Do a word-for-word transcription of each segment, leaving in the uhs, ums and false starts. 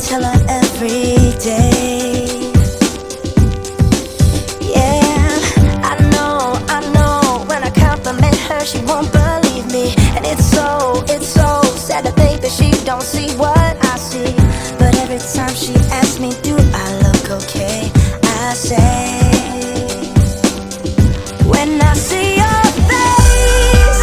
tell her every day. Yeah, I know, I know, when I compliment her she won't believe me. And it's so, it's so sad to think that she don't see what I see. But every time she asks me, do I look okay, I say, when I see your face,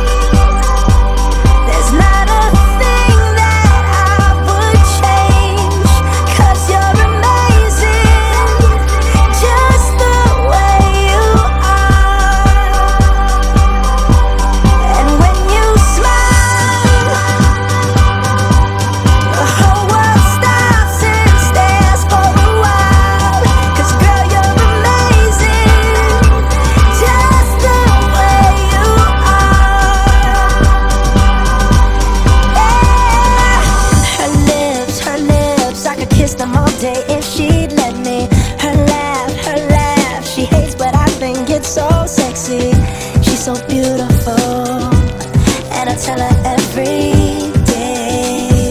there's not a thing that I would change, 'cause you're amazing, just the way you are. And when you smile, the whole world stops and stares for a while. 'Cause girl, you're amazing, just the way you are. Yeah. Her lips, her lips, I could kiss them all day if she'd let me. Her laugh, her laugh, she hates but I think it's so sexy. She's so beautiful, and I tell her every day.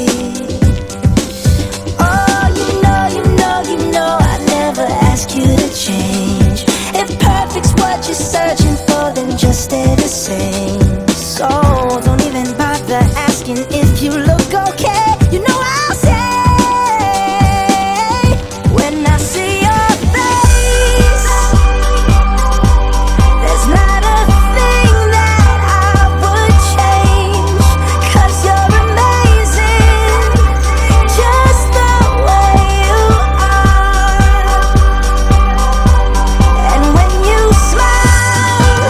Oh, you know, you know, you know I'd never ask you to change. If perfect's what you're searching for, then just stay the same. So don't even bother asking if you look okay. You know I'll say, when I see your face, there's not a thing that I would change, 'cause you're amazing, just the way you are. And when you smile,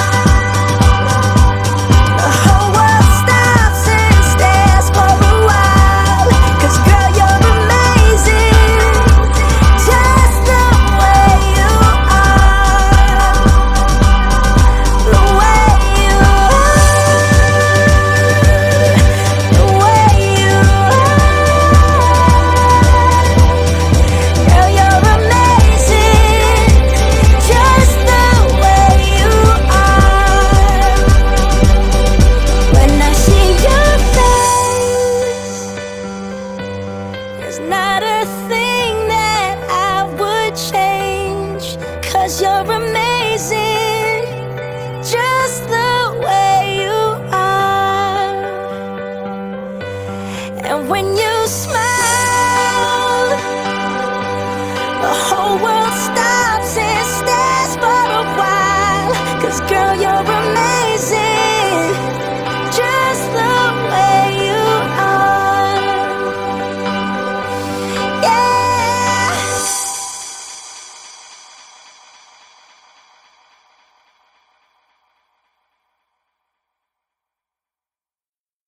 the whole world stops and stares for a while. 'Cause girl, you're amazing, just the way you are. The way you are, the way you are. Girl, you're amazing, just the way you are. When I see your face, there's not a thing that I would change, 'cause you're amazing, just the way you are. And when you smile, the whole world stops and stares for a while. 'Cause girl, you're